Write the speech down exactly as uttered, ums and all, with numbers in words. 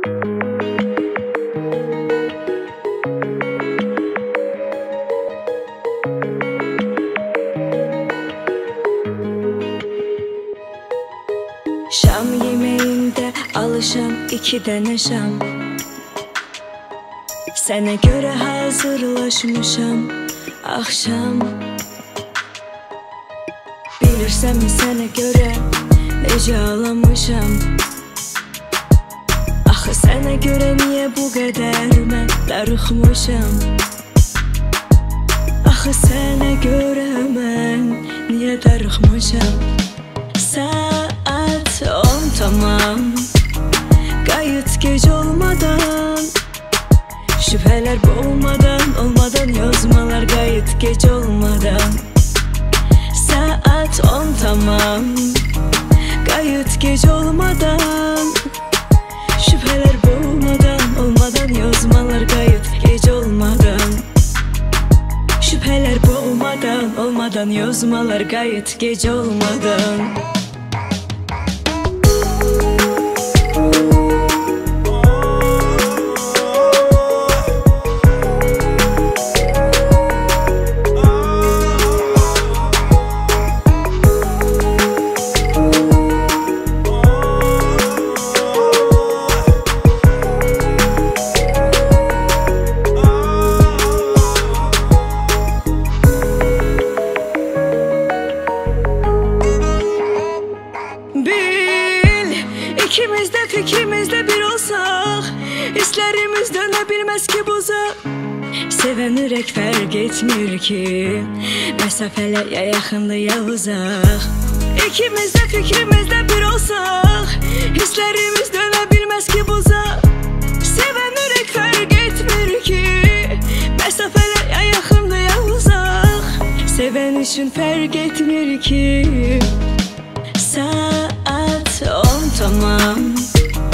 Şam yemeğinde alışam iki dənə şam. Sənə görə hazırlaşmışam axşam. Bilirsənmi sənə görə necə ağlamışam. Axı sənə görə niyə bu qədər mən darıxmışam. Axı sənə görə mən niyə darıxmışam. Saat on tamam, qayıt gec olmadan, şübhələr boğulmadan, olmadan yazmalar qayıt gec olmadan. Saat on tamam, qayıt gec olmadan, şübhələr boğulmadan, olmadan yazmalar qayıt gec olmadan. Şübhələr boğulmadan, olmadan yazmalar qayıt gec olmadan. İkimiz de fikrimizde bir olsak, hislerimiz dönə bilməz ki buza. Sevən ürək fərq etmir ki, məsafələr ya yaxındır ya uzaq. İkimiz de fikrimizde bir olsak, hislerimiz dönə bilməz ki buza. Sevən ürək fərq etmir ki, məsafələr ya yaxındır ya uzaq. Sevən üçün fərq etmir ki. Saat on tamam,